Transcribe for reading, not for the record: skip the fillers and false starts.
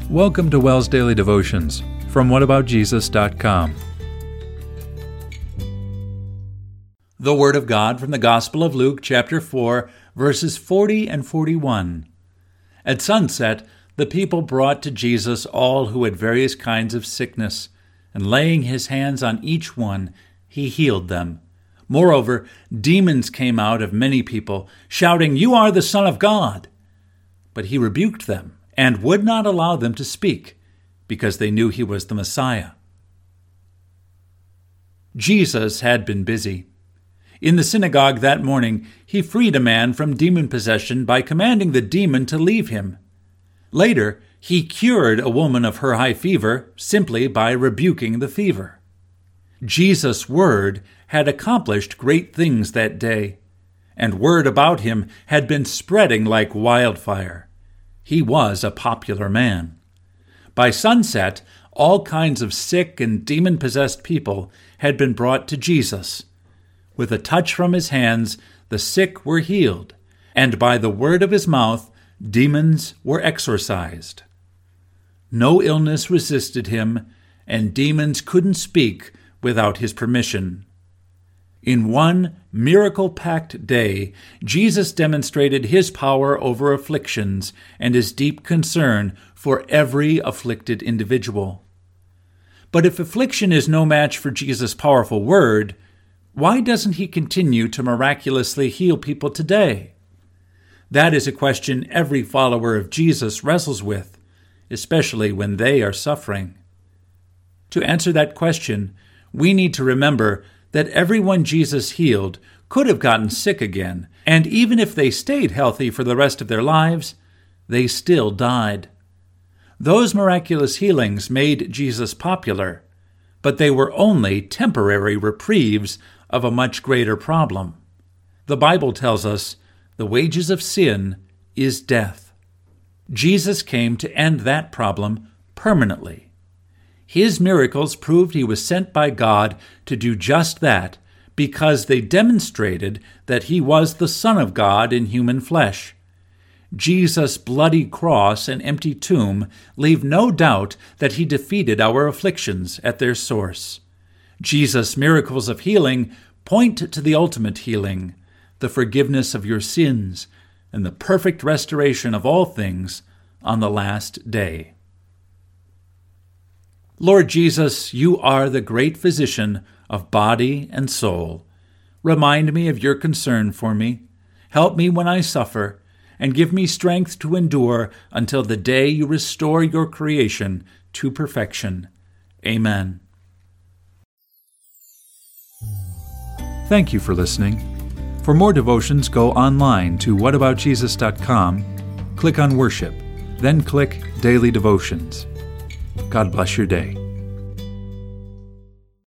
Welcome to WELS Daily Devotions from whataboutjesus.com. The Word of God from the Gospel of Luke, chapter 4, verses 40 and 41. At sunset, the people brought to Jesus all who had various kinds of sickness, and laying his hands on each one, he healed them. Moreover, demons came out of many people, shouting, "You are the Son of God!" But he rebuked them and would not allow them to speak, because they knew he was the Messiah. Jesus had been busy. In the synagogue that morning, he freed a man from demon possession by commanding the demon to leave him. Later, he cured a woman of her high fever simply by rebuking the fever. Jesus' word had accomplished great things that day, and word about him had been spreading like wildfire. He was a popular man. By sunset, all kinds of sick and demon-possessed people had been brought to Jesus. With a touch from his hands, the sick were healed, and by the word of his mouth, demons were exorcised. No illness resisted him, and demons couldn't speak without his permission. In one miracle-packed day, Jesus demonstrated his power over afflictions and his deep concern for every afflicted individual. But if affliction is no match for Jesus' powerful word, why doesn't he continue to miraculously heal people today? That is a question every follower of Jesus wrestles with, especially when they are suffering. To answer that question, we need to remember that everyone Jesus healed could have gotten sick again, and even if they stayed healthy for the rest of their lives, they still died. Those miraculous healings made Jesus popular, but they were only temporary reprieves of a much greater problem. The Bible tells us the wages of sin is death. Jesus came to end that problem permanently. His miracles proved he was sent by God to do just that because they demonstrated that he was the Son of God in human flesh. Jesus' bloody cross and empty tomb leave no doubt that he defeated our afflictions at their source. Jesus' miracles of healing point to the ultimate healing, the forgiveness of your sins, and the perfect restoration of all things on the last day. Lord Jesus, you are the great physician of body and soul. Remind me of your concern for me. Help me when I suffer, and give me strength to endure until the day you restore your creation to perfection. Amen. Thank you for listening. For more devotions, go online to whataboutjesus.com, click on Worship, then click Daily Devotions. God bless your day.